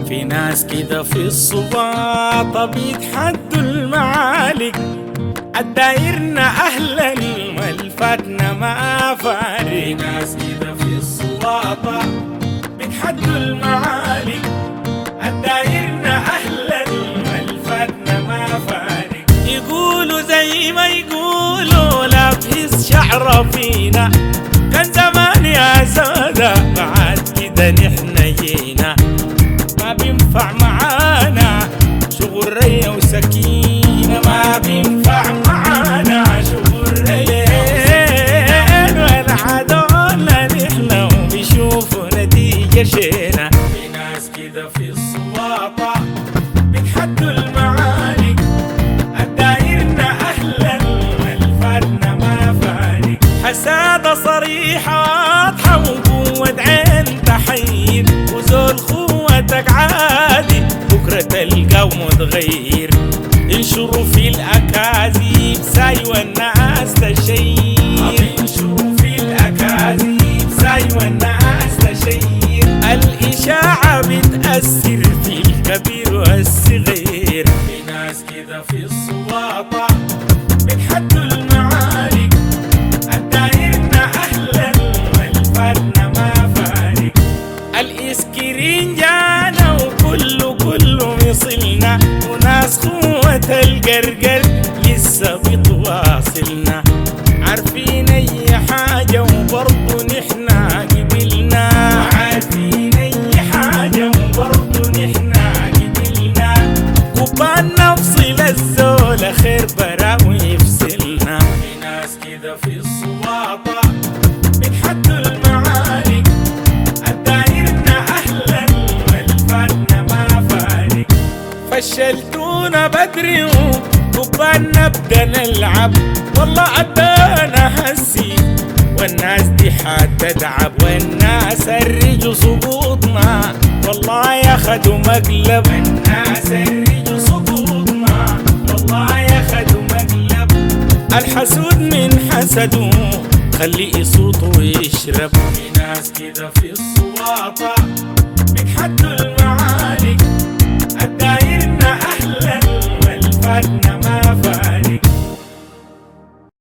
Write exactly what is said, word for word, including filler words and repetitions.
في ناس كده في الصباطة بيتحدوا المعالق، الدايرنا أهلا والفاتنا ما فارق. في ناس كده في الصباطة بيتحدوا المعالق، الدايرنا أهلا والفاتنا ما فارق. يقولوا زي ما يقولوا لابس شعر فينا، كان زمان يا سادة بعد كده نحن جينا. ما بينفع معانا شغل ريا وسكينة، ما بينفع معانا شغل ريا والعدولة نحن وبيشوفوا نتيجة شينا. في ناس كده في الصواطة بيتحدوا المعالق، الدايرنا أهلا والفاتنا ما فارق. حسادة صريحة واضحة وقوة عين تحير، وزول خوتك عادي بكرة تلقاه متغير. انشروا في الأكاذيب سايوة الناس تشير، انشروا في الأكاذيب سايوة الناس تشير. الإشاعة بتأثر في الكبير والصغير. في ناس كده في الصواطة بتحدوا المعارك، الدايرنا أهلا والفاتنا ما فارق. الإسكرين جانا وكله كله يصلنا، وناس خوة القرقر لسه بتواصلنا. عارفين أي حاجة وبرضو نحنا قبلنا، عارفين أي حاجة وبرضو نحنا قبلنا. وبان نفصل الزول خير براوي يفصلنا. في ناس كده في الصواطة بتحدوا المعارك، الدايرنا أهلا والفاتنا ما فارق. فشلتونا بدري وبان نبدا نلعب، والله أدانا هسي والناس دي حتتعب. والناس الرجوا سقوطنا والله ياخدوا مقلب، والناس الرجوا سقوطنا والله ياخدوا مقلب. الحسود من حسده خليه صوته يشرب. في ناس كده في الصواطة